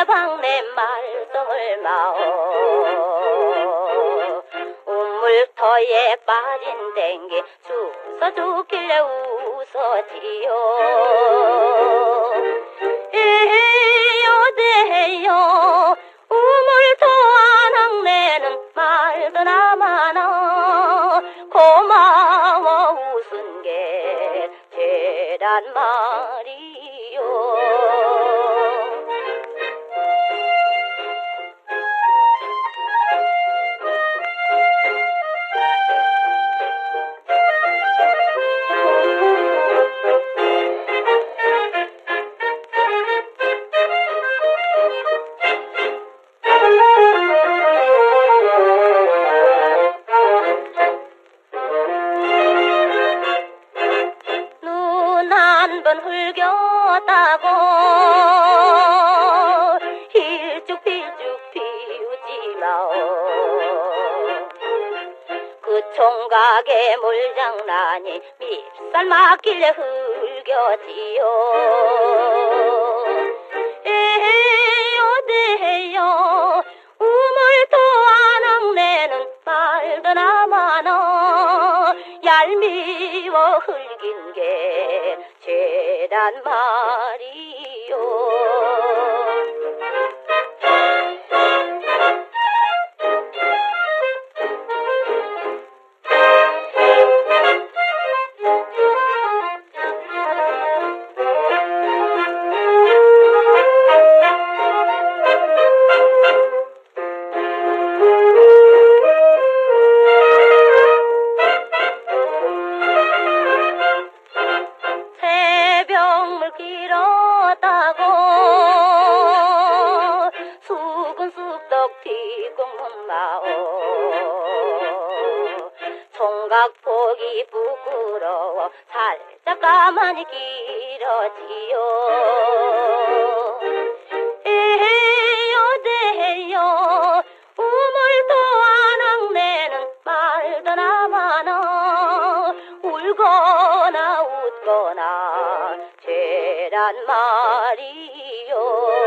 방내 말썽을 마오. 우물터에 빠진 댕기 주워 죽길래 웃어지요. 에여대여 우물터 안악내는 말드나 마나 고마워 웃은 게 죄란 말이요. 한번 흘겼다고 힐쭉필쭉 피우지 마오. 그 총각의 물장난이 밉살 맞길래 흘겨지요. 에여대여 우물터 안악내는 말드나 마나 얄미워 흘긴 게 죄란 말이요. 길었다고 수근쑥덕 뒤꿈문 마오. 총각 보기 부끄러워 살짝 가만히 길어지요. 에여대여 우물터 안악내는 말드나 마나 울거나 웃거나 죄란 말이요.